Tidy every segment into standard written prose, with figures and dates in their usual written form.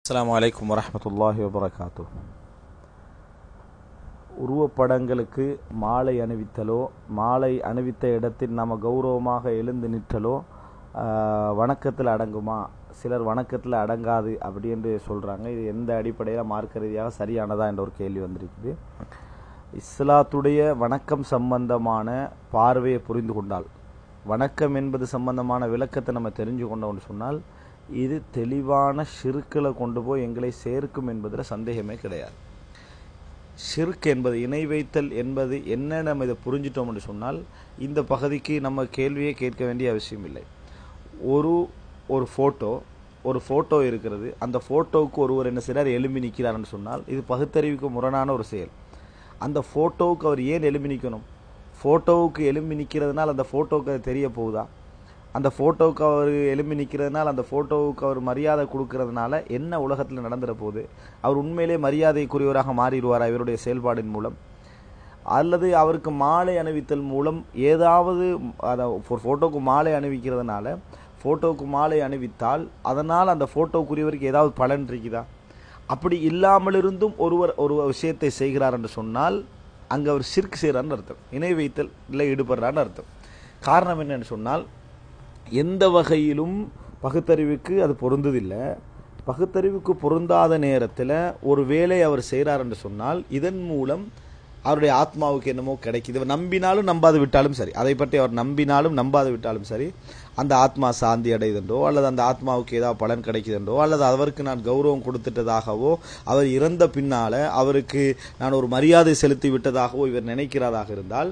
அஸ்ஸலாமு அலைக்கும் வரஹ்மத்துல்லாஹி வபரகாத்துஹ். உருவப்படங்களுக்கு மாலை அணிவித்தலோ, மாலை அணிவித்த இடத்தில் நாம் கௌரவமாக எழுந்து நிற்றலோ வணக்கத்தில் அடங்குமா? சிலர் வணக்கத்தில் அடங்காது அப்படி என்று சொல்கிறாங்க. இது எந்த அடிப்படையில் மார்க்க ரீதியாக சரியானதா என்ற ஒரு கேள்வி வந்திருக்குது. இஸ்லாத்துடைய வணக்கம் சம்பந்தமான பார்வையை புரிந்து கொண்டால், வணக்கம் என்பது சம்பந்தமான விளக்கத்தை நம்ம தெரிஞ்சு கொண்டோம்னு சொன்னால், இது தெளிவான ஷிர்க்கில் கொண்டு போய் எங்களை சேர்க்கும் என்பதில் சந்தேகமே கிடையாது. ஷிர்க் என்பது, இணை வைத்தல் என்பது என்ன, நம்ம இதை புரிஞ்சிட்டோம் என்று சொன்னால் இந்த பகுதிக்கு நம்ம கேள்வியே கேட்க வேண்டிய அவசியம் இல்லை. ஒரு ஃபோட்டோ இருக்கிறது. அந்த ஃபோட்டோவுக்கு ஒருவர் என்ன செய்கிறார், எழும்பி நிற்கிறார்னு சொன்னால் இது பகுத்தறிவுக்கு முரணான ஒரு செயல். அந்த ஃபோட்டோவுக்கு அவர் ஏன் எழும்பி நிற்கணும்? ஃபோட்டோவுக்கு எழும்பி நிற்கிறதுனால அந்த ஃபோட்டோவுக்கு அது தெரிய போகுதா? அந்த ஃபோட்டோவுக்கு அவர் எழும்பி நிற்கிறதுனால, அந்த ஃபோட்டோவுக்கு அவர் மரியாதை கொடுக்கறதுனால என்ன உலகத்தில் நடந்துட போகுது? அவர் உண்மையிலே மரியாதைக்குரியவராக மாறிடுவாரா இவருடைய செயல்பாடின் மூலம்? அல்லது அவருக்கு மாலை அணிவித்தல் மூலம் ஏதாவது, ஒரு ஃபோட்டோவுக்கு மாலை அணிவிக்கிறதுனால, ஃபோட்டோவுக்கு மாலை அணிவித்தால் அதனால் அந்த ஃபோட்டோவுக்குரியவருக்கு ஏதாவது பலன் இருக்குதா? அப்படி இல்லாமல் இருந்தும் ஒருவர் ஒரு விஷயத்தை செய்கிறார் என்று சொன்னால் அங்கே அவர் ஷிர்க் செய்கிறான்னு அர்த்தம், இணை வைத்தல் இல்லை ஈடுபடுறான்னு அர்த்தம். காரணம் என்னன்னு சொன்னால், எந்த வகையிலும் பகுத்தறிவுக்கு அது பொருந்ததில்லை. பகுத்தறிவுக்கு பொருந்தாத நேரத்தில் ஒரு வேலை அவர் செய்கிறார் என்று சொன்னால் இதன் மூலம் அவருடைய ஆத்மாவுக்கு என்னமோ கிடைக்குது. அவர் நம்பினாலும் நம்பாது விட்டாலும் சரி, அதை பற்றி அவர் நம்பினாலும் நம்பாது விட்டாலும் சரி, அந்த ஆத்மா சாந்தி அடையுதுன்றோ, அல்லது அந்த ஆத்மாவுக்கு ஏதாவது பலன் கிடைக்குதுன்றோ, அல்லது அவருக்கு நான் கௌரவம் கொடுத்துட்டதாகவோ, அவர் இறந்த பின்னால் அவருக்கு நான் ஒரு மரியாதை செலுத்தி விட்டதாகவோ இவர் நினைக்கிறதாக இருந்தால்,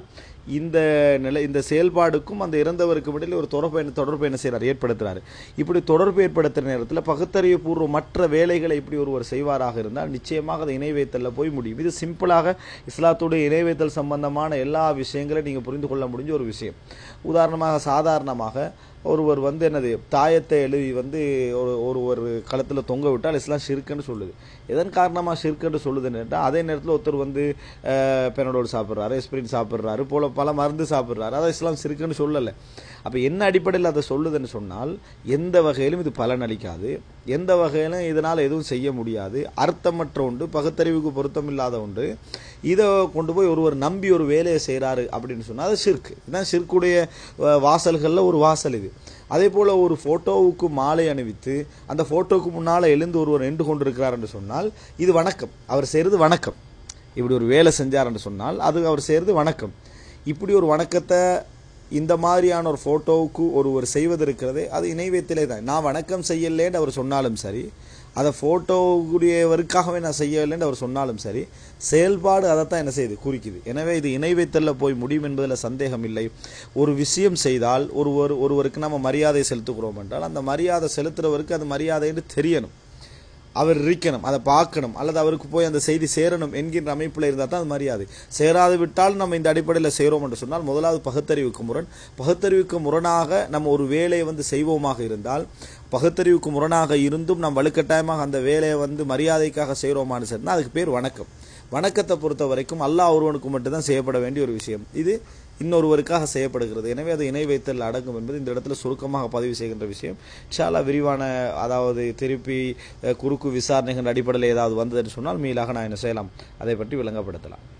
இந்த செயல்பாடுக்கும் அந்த இறந்தவருக்கும் இடையில் ஒரு தொடர்பு என்ன செய்கிறார், ஏற்படுத்துகிறார். இப்படி தொடர்பு ஏற்படுத்துகிற நேரத்தில் பகுத்தறிவு பூர்வ மற்ற வேலைகளை இப்படி ஒருவர் செய்வாராக இருந்தால் நிச்சயமாக அதை இணை வைத்தலில் போய் முடியும். இது சிம்பிளாக இஸ்லாத்துடைய இணை வைத்தல் சம்பந்தமான எல்லா விஷயங்களையும் நீங்கள் புரிந்து கொள்ள முடிஞ்ச ஒரு விஷயம். உதாரணமாக, சாதாரணமாக ஒருவர் என்னது, தாயத்தை எழுதி ஒரு களத்தில் தொங்க விட்டால் இஸ்லாம் ஷிர்க்குன்னு சொல்லுது. எதன் காரணமாக ஷிர்க்குன்னு சொல்லுதுன்னு கேட்டால், அதே நேரத்தில் ஒருத்தர் பெனடோல் சாப்பிட்றாரு, எஸ்பிரின் சாப்பிட்றாரு, போல பல மருந்து சாப்பிட்றாரு, அதை இஸ்லாம் ஷிர்க்குன்னு சொல்லலை. அப்போ என்ன அடிப்படையில் அதை சொல்லுதுன்னு சொன்னால், எந்த வகையிலும் இது பலன் அளிக்காது, எந்த வகையிலும் இதனால் எதுவும் செய்ய முடியாது, அர்த்தமற்ற ஒன்று, பகுத்தறிவுக்கு பொருத்தம் இல்லாத ஒன்று, இதை கொண்டு போய் ஒருவர் நம்பி ஒரு வேலையை செய்கிறாரு அப்படின்னு சொன்னால் அது ஷிர்க். இதுதான் ஷிர்க்குடைய வாசல்களில் ஒரு வாசல் இது. அதே போல் ஒரு ஃபோட்டோவுக்கு மாலை அணிவித்து அந்த ஃபோட்டோவுக்கு முன்னால் எழுந்து ஒருவர் நின்று கொண்டிருக்கிறார் என்று சொன்னால் இது வணக்கம், அவர் செய்கிறது வணக்கம். இப்படி ஒரு வேலை செஞ்சார் என்று சொன்னால் அது அவர் செய்கிறது வணக்கம். இப்படி ஒரு வணக்கத்தை இந்த மாதிரியான ஒரு ஃபோட்டோவுக்கு ஒருவர் செய்வது இருக்கிறதே, அது இணை வைத்தலே தான். நான் வணக்கம் செய்யலேன்னு அவர் சொன்னாலும் சரி, அதை ஃபோட்டோவுக்குரியவருக்காகவே நான் செய்யலைன்னு அவர் சொன்னாலும் சரி, செயல்பாடு அதைத்தான் என்ன செய்யுது, குறிக்குது. எனவே இது இணை வைத்தலில் போய் முடியும் என்பதில் சந்தேகம் இல்லை. ஒரு விஷயம் செய்தால் ஒருவருக்கு நம்ம மரியாதை செலுத்துகிறோம் என்றால் அந்த மரியாதை செலுத்துகிறவருக்கு அது மரியாதை என்று தெரியணும், அவர் இருக்கணும், அதை பார்க்கணும், அல்லது அவருக்கு போய் அந்த செய்தி சேரணும் என்கின்ற அமைப்பில் இருந்தால் தான் அது மரியாதை. சேராது விட்டால் நம்ம இந்த அடிப்படையில் செய்கிறோம் என்று சொன்னால் முதலாவது பகுத்தறிவுக்கு முரணாக நம்ம ஒரு வேலையை செய்வோமாக இருந்தால், பகுத்தறிவுக்கு முரணாக இருந்தும் நாம் வலுக்கட்டாயமாக அந்த வேலையை மரியாதைக்காக செய்கிறோமான்னு சொன்னால் அதுக்கு பேர் வணக்கம். வணக்கத்தை பொறுத்த வரைக்கும் அல்லாஹ் ஒருவனுக்கு மட்டும்தான் செய்யப்பட வேண்டிய ஒரு விஷயம், இது இன்னொருவருக்காக செய்யப்படுகிறது. எனவே அது இணை வைத்தல் அடங்கும் என்பது இந்த இடத்துல சுருக்கமாக பதிவு செய்கின்ற விஷயம். இன்ஷா அல்லாஹ் விரிவான, அதாவது திருப்பி குறுக்கு விசாரணைகள் அடிப்படையில் ஏதாவது வந்ததுன்னு சொன்னால் மீளாக நான் என்ன செய்யலாம், அதை பற்றி விளங்கப்படுத்தலாம்.